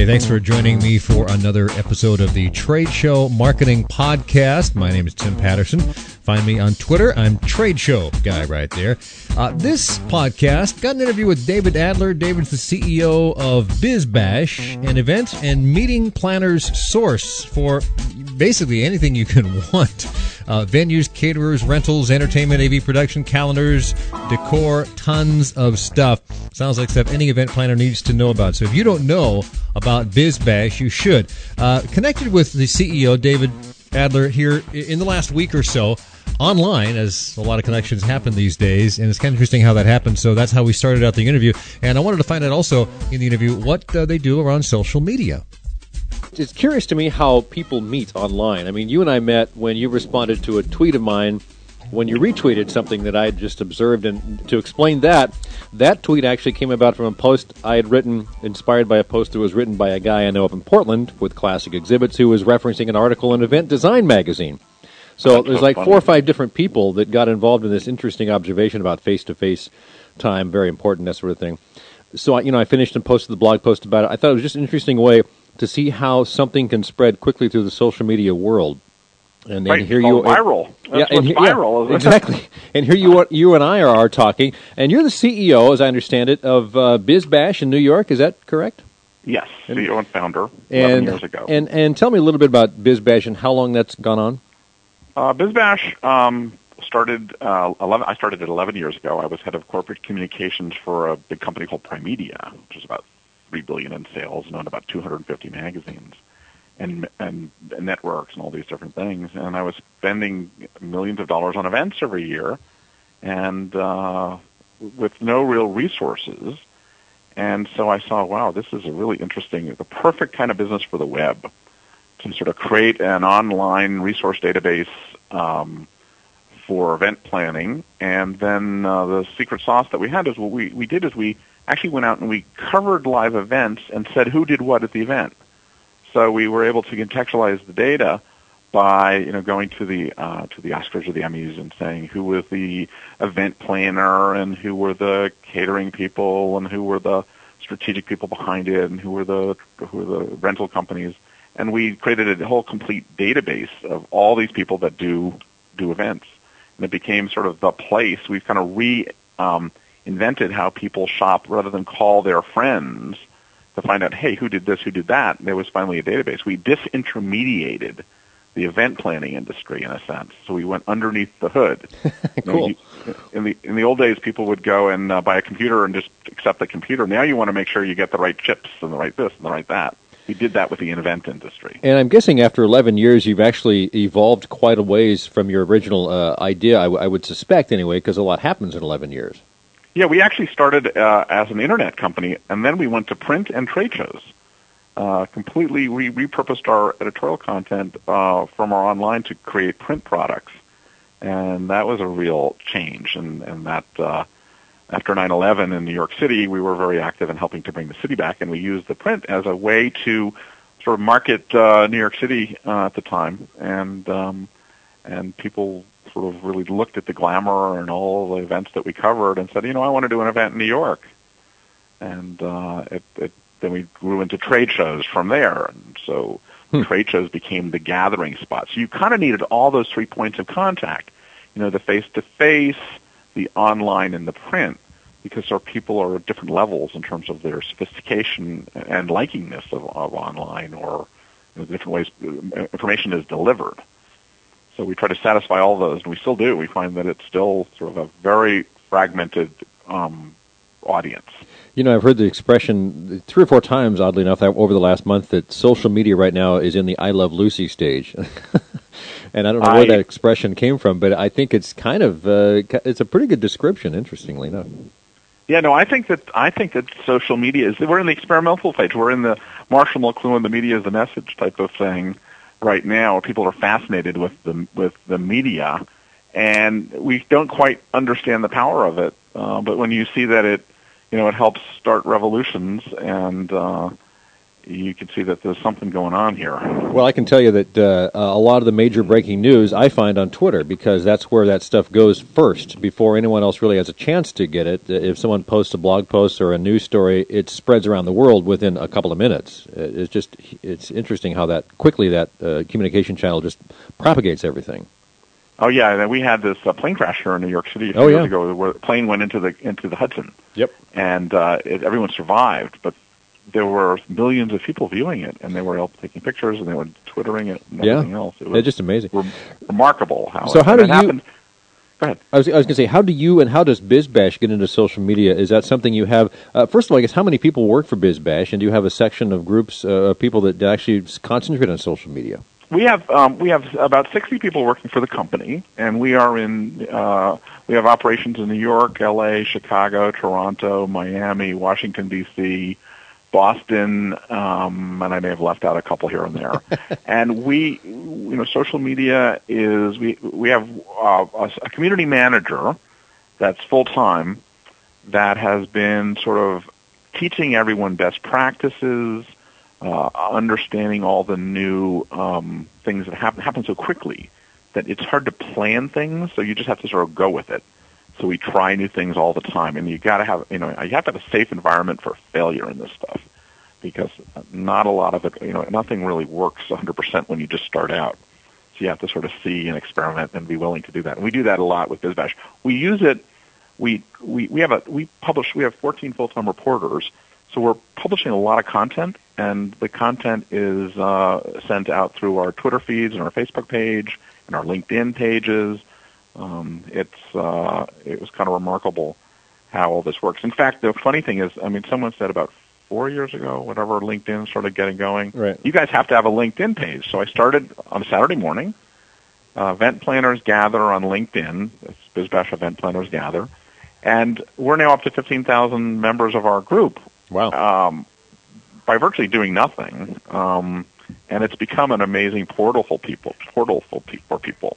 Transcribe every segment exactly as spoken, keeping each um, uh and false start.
Hey, thanks for joining me for another episode of the Trade Show Marketing Podcast. My name is Tim Patterson. Find me on Twitter. I'm Trade Show Guy right there. Uh, this podcast got an interview with David Adler. David's the C E O of BizBash, an event and meeting planners source for basically anything you can want. Uh, venues, caterers, rentals, entertainment, A V production, calendars, decor, tons of stuff. Sounds like stuff any event planner needs to know about. So if you don't know about BizBash, you should. Uh, connected with the C E O, David Adler, here in the last week or so, online, as a lot of connections happen these days, and it's kind of interesting how that happened. So that's how we started out the interview. And I wanted to find out also in the interview what uh, they do around social media. It's curious to me how people meet online. I mean, you and I met when you responded to a tweet of mine when you retweeted something that I had just observed. And to explain that, that tweet actually came about from a post I had written, inspired by a post that was written by a guy I know up in Portland with Classic Exhibits, who was referencing an article in Event Design magazine. So That's there's so like funny. four or five different people that got involved in this interesting observation about face-to-face time, very important, that sort of thing. So, I, you know, I finished and posted the blog post about it. I thought it was just an interesting way to see how something can spread quickly through the social media world. And, Right, and here it's you called viral. That's yeah, and what's here- viral, yeah, isn't it? exactly. And here you are, you and I are, are talking, and you're the C E O, as I understand it, of uh, BizBash in New York. Is that correct? Yes, C E O and founder, And eleven years ago. and and tell me a little bit about BizBash and how long that's gone on. Uh, BizBash um, started. Uh, eleven. I started it eleven years ago. I was head of corporate communications for a big company called Primedia, which is about three billion dollars in sales and owned about two hundred fifty magazines and, and and networks and all these different things. And I was spending millions of dollars on events every year, and uh, with no real resources. And so I saw, wow, this is a really interesting, the perfect kind of business for the web, to sort of create an online resource database um, for event planning. And then uh, the secret sauce that we had is what we, we did is we actually went out and we covered live events and said who did what at the event. So we were able to contextualize the data by, you know, going to the uh, to the Oscars or the Emmys and saying who was the event planner and who were the catering people and who were the strategic people behind it and who were the who were the rental companies. And we created a whole complete database of all these people that do do events. And it became sort of the place. We've kind of re um, invented how people shop rather than call their friends to find out, hey, who did this, who did that. There was finally a database. We disintermediated the event planning industry in a sense. So we went underneath the hood. Cool. You know, you, in the in the old days, people would go and uh, buy a computer and just accept the computer. Now you want to make sure you get the right chips and the right this and the right that. We did that with the event industry. And I'm guessing after eleven years, you've actually evolved quite a ways from your original uh, idea, I, w- I would suspect anyway, because a lot happens in eleven years. Yeah, we actually started uh, as an internet company, and then we went to print and trade shows. Uh, completely, we repurposed our editorial content uh, from our online to create print products, and that was a real change. And, and that uh, after nine eleven in New York City, we were very active in helping to bring the city back, and we used the print as a way to sort of market uh, New York City uh, at the time, and um, and people sort of really looked at the glamour and all the events that we covered and said, you know, I want to do an event in New York. And uh, it, it, then we grew into trade shows from there. And so hmm. trade shows became the gathering spot. So you kind of needed all those three points of contact, you know, the face-to-face, the online, and the print, because our people are at different levels in terms of their sophistication and likingness of, of online, or you know, the different ways information is delivered. So we try to satisfy all those, and we still do. We find that it's still sort of a very fragmented um, audience. You know, I've heard the expression three or four times, oddly enough, over the last month, that social media right now is in the I Love Lucy stage. And I don't know I, where that expression came from, but I think it's kind of, uh, it's a pretty good description, interestingly enough. Yeah, no, I think that I think that social media is, we're in the experimental phase. We're in the Marshall McLuhan, the media is the message type of thing right now. People are fascinated with the with the media, and we don't quite understand the power of it. Uh, but when you see that it, you know, it helps start revolutions, and uh, you can see that there's something going on here. Well, I can tell you that uh, a lot of the major breaking news I find on Twitter, because that's where that stuff goes first before anyone else really has a chance to get it. If someone posts a blog post or a news story, it spreads around the world within a couple of minutes. It's just it's interesting how that quickly that uh, communication channel just propagates everything. Oh yeah, we had this uh, plane crash here in New York City a few oh, years yeah. ago, where the plane went into the into the Hudson. Yep. And uh, it, everyone survived, but there were millions of people viewing it, and they were all taking pictures, and they were twittering it, and yeah. everything else. It was it's just amazing. Re- remarkable how. So it, how do it you? Happened. Go ahead. I was, I was going to say, how do you and how does BizBash get into social media? Is that something you have? Uh, first of all, I guess how many people work for BizBash, and do you have a section of groups uh, of people that actually concentrate on social media? We have um, we have about sixty people working for the company, and we are in uh, we have operations in New York, L A, Chicago, Toronto, Miami, Washington D C, Boston, um, and I may have left out a couple here and there. And we, you know, social media is we we have uh, a, a community manager that's full time that has been sort of teaching everyone best practices. Uh, understanding all the new um, things that happen happen so quickly that it's hard to plan things, so you just have to sort of go with it. So we try new things all the time, and you got to have, you know, you have to have a safe environment for failure in this stuff, because not a lot of it, you know, nothing really works one hundred percent when you just start out. So you have to sort of see and experiment and be willing to do that. And we do that a lot with BizBash. We use it. We we we have a we publish. We have fourteen full-time reporters. So we're publishing a lot of content, and the content is uh, sent out through our Twitter feeds and our Facebook page and our LinkedIn pages. Um, it's uh, it was kind of remarkable how all this works. In fact, the funny thing is, I mean, someone said about four years ago, whatever, LinkedIn started getting going. Right. You guys have to have a LinkedIn page. So I started on a Saturday morning. Uh, event planners gather on LinkedIn. It's BizBash Event Planners Gather. And we're now up to fifteen thousand members of our group. Wow. Um, by virtually doing nothing, um, and it's become an amazing portal for people. Portal for, pe- for people.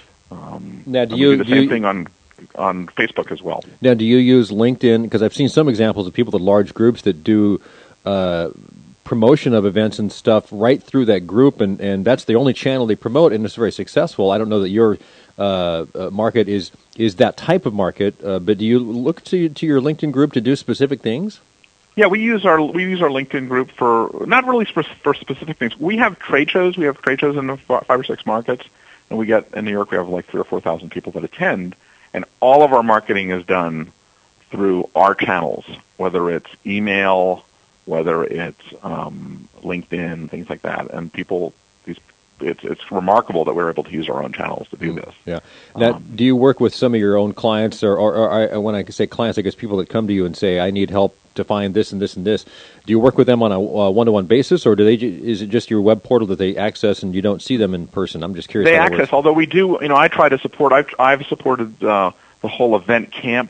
Um, now, do and you we do the do same you, thing on on Facebook as well? Now, do you use LinkedIn? Because I've seen some examples of people with large groups that do uh, promotion of events and stuff right through that group, and, and that's the only channel they promote, and it's very successful. I don't know that your uh, uh, market is is that type of market, uh, but do you look to to your LinkedIn group to do specific things? Yeah, we use our we use our LinkedIn group for not really for, for specific things. We have trade shows. We have trade shows in the five or six markets, and we get in New York. We have like three or four thousand people that attend, and all of our marketing is done through our channels, whether it's email, whether it's um, LinkedIn, things like that. And people, these it's it's remarkable that we're able to use our own channels to do this. Yeah. Now, Um, do you work with some of your own clients, or, or, or I, when I say clients, I guess people that come to you and say, "I need help to find this and this and this." Do you work with them on a uh, one-to-one basis, or do they? Ju- is it just your web portal that they access and you don't see them in person? I'm just curious. They how that access, works. although we do, you know, I try to support. I've I've supported uh, the whole event camp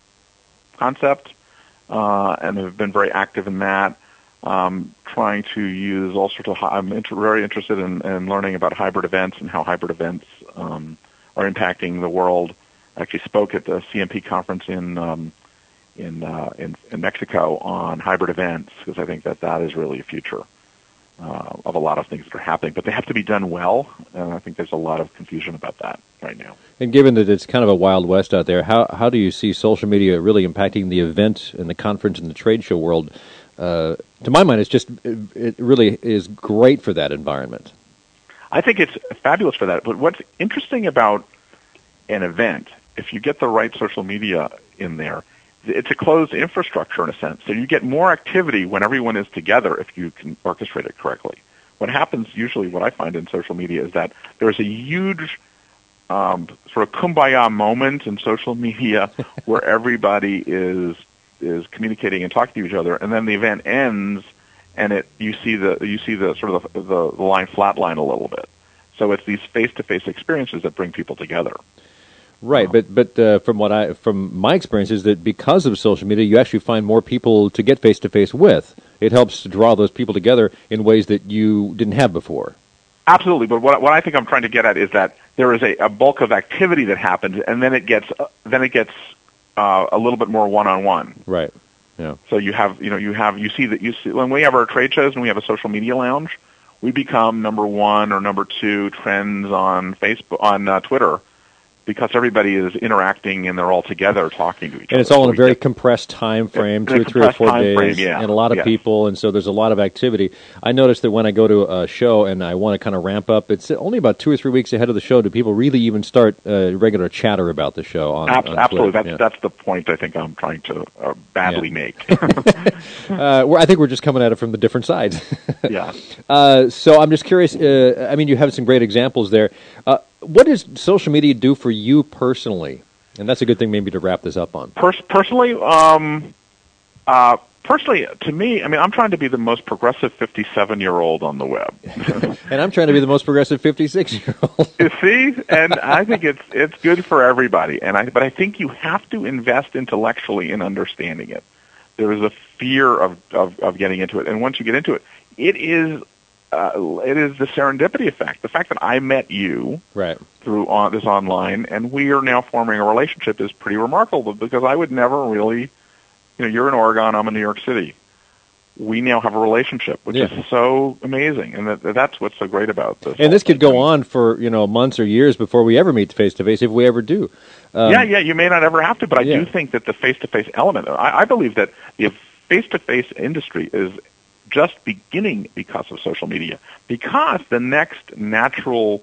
concept, uh, and have been very active in that. Um, trying to use all sorts of. I'm inter- very interested in, in learning about hybrid events and how hybrid events um, are impacting the world. I actually spoke at the C M P conference in um, in, uh, in in Mexico on hybrid events, because I think that that is really a future uh, of a lot of things that are happening. But they have to be done well, and I think there's a lot of confusion about that right now. And given that it's kind of a wild west out there, how how do you see social media really impacting the event and the conference and the trade show world? Uh, to my mind, it's just it, it really is great for that environment. I think it's fabulous for that. But what's interesting about an event, if you get the right social media in there, it's a closed infrastructure in a sense. So you get more activity when everyone is together if you can orchestrate it correctly. What happens usually, what I find in social media, is that there's a huge um, sort of kumbaya moment in social media where everybody is is communicating and talking to each other, and then the event ends, and it you see the you see the sort of the, the, the line flatline a little bit. So it's these face-to-face experiences that bring people together. Right, Um, but but uh, from what I from my experience is that because of social media, you actually find more people to get face to face with. It helps to draw those people together in ways that you didn't have before. Absolutely, but what what I think I'm trying to get at is that there is a, a bulk of activity that happens, and then it gets uh, then it gets uh, a little bit more one-on-one. Right. Yeah. So you have, you know, you have, you see that you see when we have our trade shows and we have a social media lounge, we become number one or number two trends on Facebook, on uh, Twitter, because everybody is interacting and they're all together talking to each other. And it's all so in a very get, compressed time frame, two a or three or four days, frame, yeah. and a lot of yes. people, and so there's a lot of activity. I noticed that when I go to a show and I want to kind of ramp up, it's only about two or three weeks ahead of the show do people really even start uh, regular chatter about the show on, Ab- on Absolutely. Twitter. That's, yeah. that's the point I think I'm trying to uh, badly Yeah. make. uh, we're, I think we're just coming at it from the different sides. yeah. Uh, so I'm just curious, uh, I mean, you have some great examples there. Uh, what does social media do for you personally? And that's a good thing maybe to wrap this up on. Pers- personally, um, uh, personally, to me, I mean, I'm trying to be the most progressive fifty-seven-year-old on the web. And I'm trying to be the most progressive fifty-six-year-old. You see? And I think it's it's good for everybody. And I, But I think you have to invest intellectually in understanding it. There is a fear of, of, of getting into it. And once you get into it, it is Uh, it is the serendipity effect. The fact that I met you right. through on, this online, and we are now forming a relationship is pretty remarkable, because I would never really, you know, you're in Oregon, I'm in New York City. We now have a relationship, which yeah. is so amazing, and that, that's what's so great about this. And this could go on for, you know, months or years before we ever meet face-to-face, if we ever do. Um, yeah, yeah, you may not ever have to, but I yeah. do think that the face-to-face element, I, I believe that the face-to-face industry is just beginning because of social media, because the next natural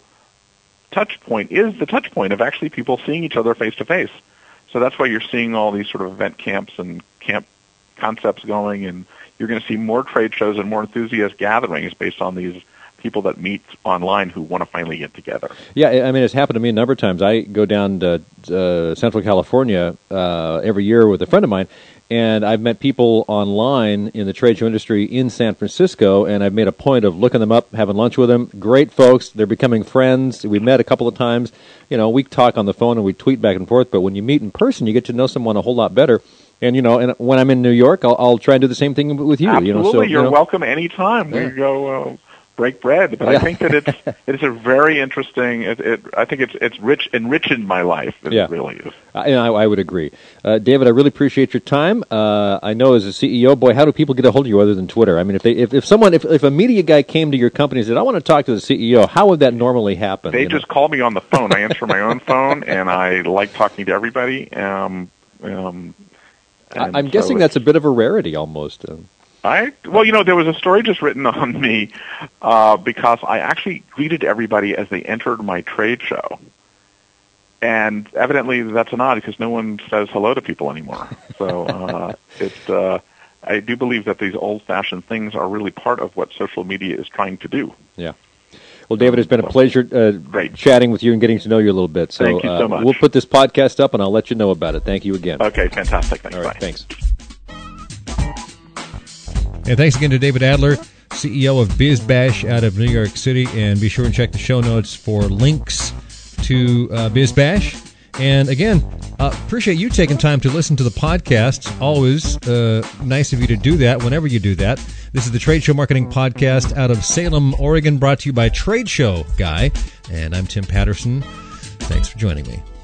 touch point is the touch point of actually people seeing each other face to face. So that's why you're seeing all these sort of event camps and camp concepts going, and you're going to see more trade shows and more enthusiast gatherings based on these people that meet online who want to finally get together. Yeah, I mean, it's happened to me a number of times. I go down to uh, Central California uh, every year with a friend of mine, and I've met people online in the trade show industry in San Francisco, and I've made a point of looking them up, having lunch with them. Great folks. They're becoming friends. We met a couple of times. You know, we talk on the phone and we tweet back and forth, but when you meet in person, you get to know someone a whole lot better. And, you know, and when I'm in New York, I'll, I'll try and do the same thing with you. Absolutely. You know, so, You're you know, welcome anytime. Yeah. We go... Uh, break bread, but Yeah. I think that it's it's a very interesting. It, it I think it's it's rich enriching my life. It Yeah. really is. I, I would agree, uh, David. I really appreciate your time. Uh, I know as a C E O, boy, how do people get a hold of you other than Twitter? I mean, if they if, if someone if, if a media guy came to your company and said, "I want to talk to the C E O," how would that normally happen? They you just know? call me on the phone. I answer my own phone, and I like talking to everybody. Um, um, I, I'm so guessing it's- that's a bit of a rarity, almost. Uh, I well, you know, there was a story just written on me uh, because I actually greeted everybody as they entered my trade show, and evidently that's an odd because no one says hello to people anymore. So uh, it's uh, I do believe that these old-fashioned things are really part of what social media is trying to do. yeah. Well, David, it's been a pleasure uh, Great. chatting with you and getting to know you a little bit. So, Thank you so uh, much. we'll put this podcast up, and I'll let you know about it. Thank you again. Okay, fantastic. Thanks. All right, Bye. thanks. And thanks again to David Adler, C E O of BizBash out of New York City. And be sure and check the show notes for links to uh, BizBash. And again, uh, appreciate you taking time to listen to the podcast. Always uh, nice of you to do that whenever you do that. This is the Trade Show Marketing Podcast out of Salem, Oregon, brought to you by Trade Show Guy. And I'm Tim Patterson. Thanks for joining me.